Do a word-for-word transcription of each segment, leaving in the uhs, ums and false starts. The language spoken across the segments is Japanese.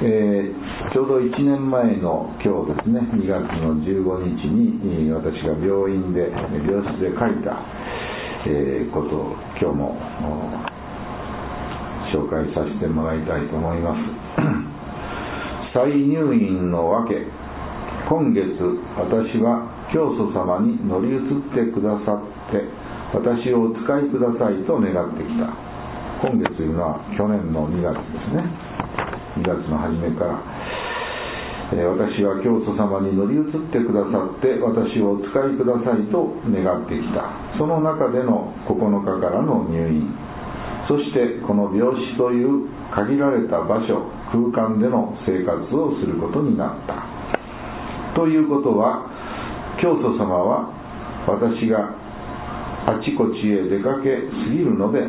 えー、ちょうどいちねんまえの今日ですね、にがつのじゅうごにちに私が病院で病室で書いた、えー、ことを今日も紹介させてもらいたいと思います。再入院のわけ。今月私は教祖様に乗り移ってくださって私をお使いくださいと願ってきた。今月というのは去年のにがつですね。にがつの初めから、えー、私は教祖様に乗り移ってくださって私をお使いくださいと願ってきた。その中でのここのかからの入院、そしてこの病死という限られた場所空間での生活をすることになった。ということは教祖様は私があちこちへ出かけすぎるので、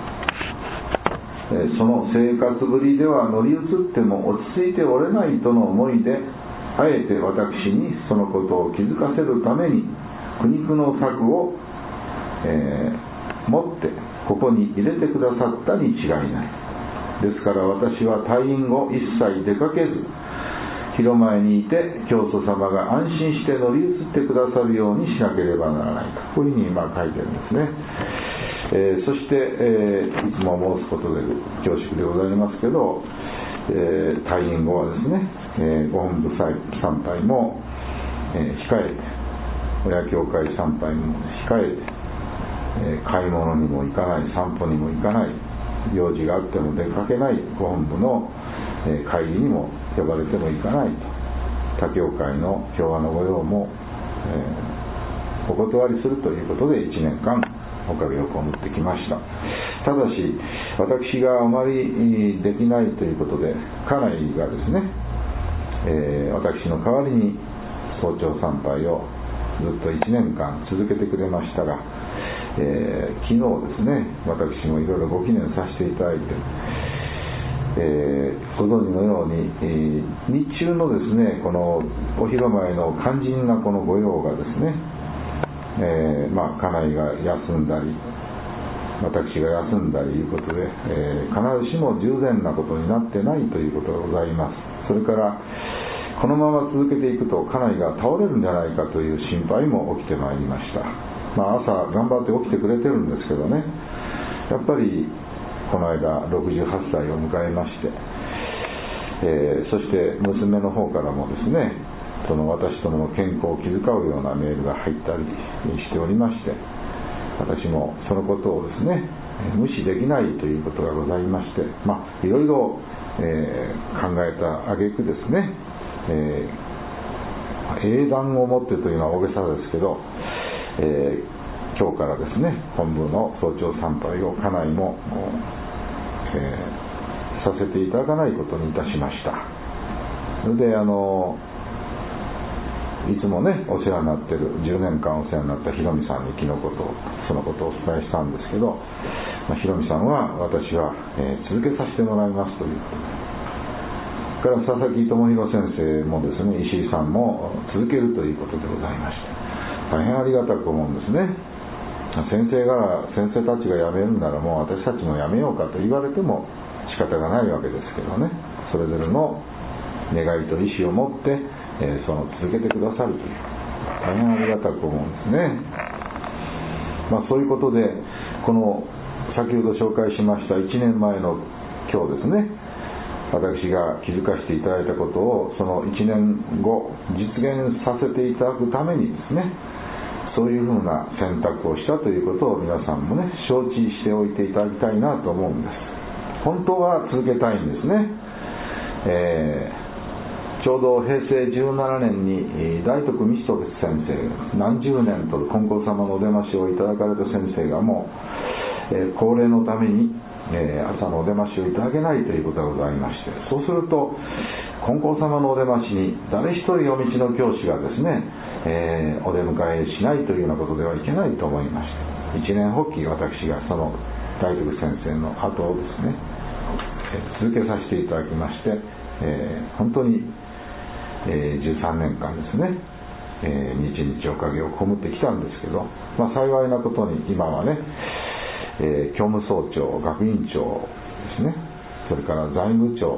その生活ぶりでは乗り移っても落ち着いておれないとの思いで、あえて私にそのことを気づかせるために苦肉の策を、えー、持ってここに入れてくださったに違いない。ですから私は退院後一切出かけず、広前にいて教祖様が安心して乗り移ってくださるようにしなければならないと、こういうふうに今書いてるんですね。えー、そして、えー、いつも申すことで恐縮でございますけど、えー、退院後はですね、えー、ご本部参拝も、えー、控えて、親教会参拝も控えて、えー、買い物にも行かない、散歩にも行かない、用事があっても出かけない、ご本部の、えー、会議にも呼ばれても行かないと、他教会の教和の御用も、えー、お断りするということでいちねんかんおかげを被ってきました。ただし私があまりできないということで家内がですね、えー、私の代わりに早朝参拝をずっといちねんかん続けてくれましたが、えー、昨日ですね、私もいろいろご記念させていただいて、えー、ご存知のように、えー、日中のですねこのお広前の肝心なこの御用がですね、えー、まあ家内が休んだり私が休んだりいうことで、えー、必ずしも従前なことになってないということがございます。それからこのまま続けていくと家内が倒れるんじゃないかという心配も起きてまいりました。まあ、朝頑張って起きてくれてるんですけどね、やっぱりこの間ろくじゅうはっさいを迎えまして、えー、そして娘の方からもですね、その私どもの健康を気遣うようなメールが入ったりしておりまして、私もそのことをですね無視できないということがございまして、まあいろいろ、えー、考えた挙句ですね、えー、英断をもってというのは大げさですけど、えー、今日からですね本部の早朝参拝を家内も、えー、させていただかないことにいたしました。それであのいつもねお世話になっているじゅうねんかんお世話になったひろみさんに昨日ことそのことをお伝えしたんですけど、まあ、ひろみさんは私は、えー、続けさせてもらいますということで、から佐々木智弘先生もですね石井さんも続けるということでございまして、大変ありがたく思うんですね。先生が先生たちが辞めるんならもう私たちも辞めようかと言われても仕方がないわけですけどね、それぞれの願いと意思を持ってえー、その続けてくださるという大変ありがたく思うんですね。まあそういうことでこの先ほど紹介しましたいちねんまえの今日ですね、私が気づかせていただいたことをそのいちねんご実現させていただくためにですね、そういうふうな選択をしたということを皆さんもね承知しておいていただきたいなと思うんです。本当は続けたいんですね。えーちょうどへいせいじゅうななねんに大徳道徳先生、何十年と金光様のお出ましをいただかれた先生がもう、えー、高齢のために、えー、朝のお出ましをいただけないということがございまして、そうすると金光様のお出ましに誰一人お道の教師がですね、えー、お出迎えしないというようなことではいけないと思いまして、一年発起私がその大徳先生の後をですね、えー、続けさせていただきまして、えー、本当にえー、じゅうさんねんかんですね、えー、日々おかげを被ってきたんですけど、まあ、幸いなことに今はね、えー、教務総長、学院長ですね、それから財務長、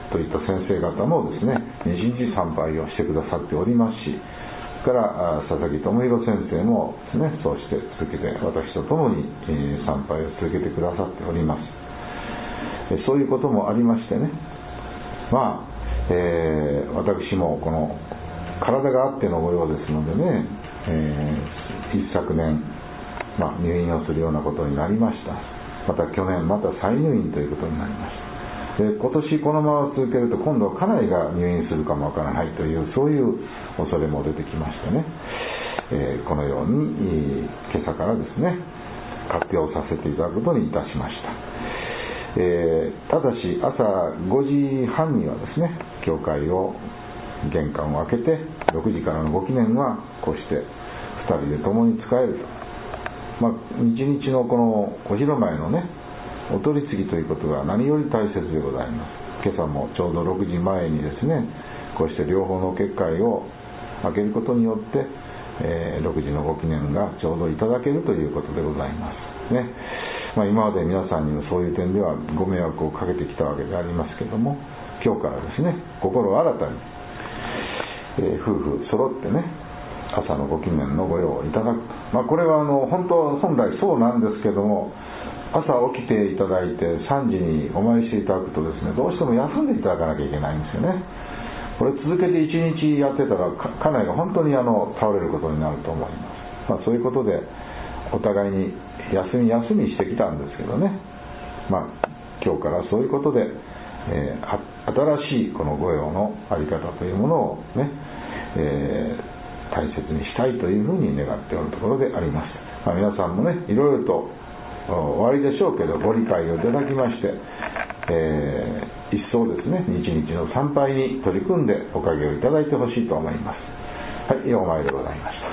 といった先生方もですね、日々参拝をしてくださっておりますし、それから佐々木智弘先生もですね、そうして続けて私と共に参拝を続けてくださっております。そういうこともありましてね、まあ、えー、私もこの体があってのご用ですのでね、えー、一昨年、まあ、入院をするようなことになりました。また去年また再入院ということになりました。で、今年このまま続けると今度は家内が入院するかもわからないという、そういう恐れも出てきましてね、えー、このように今朝からですね発表させていただくことにいたしました。えー、ただし朝ごじはんにはですね、教会を玄関を開けてろくじからのご記念はこうしてふたりで共に使えると、まあ、日々のこのお昼前のねお取り次ぎということが何より大切でございます。今朝もちょうどろくじまえにですね、こうして両方の結界を開けることによって、えー、ろくじのご記念がちょうどいただけるということでございますね。まあ、今まで皆さんにもそういう点ではご迷惑をかけてきたわけでありますけども、今日からですね、心新たに、えー、夫婦揃ってね、朝のご記念のご用をいただく。まあ、これはあの本当本来そうなんですけども、朝起きていただいてさんじにお参りしていただくとですね、どうしても休んでいただかなきゃいけないんですよね。これ続けていちにちやってたら家内が本当にあの倒れることになると思います。まあ、そういうことでお互いに休み休みしてきたんですけどね、まあ、今日からそういうことで、えー、新しいこの御用の在り方というものをね、えー、大切にしたいというふうに願っておるところであります。まあ、皆さんもね、いろいろとおありでしょうけど、ご理解をいただきまして、えー、一層ですね、日々の参拝に取り組んでおかげをいただいてほしいと思います。はい、お参りでございました。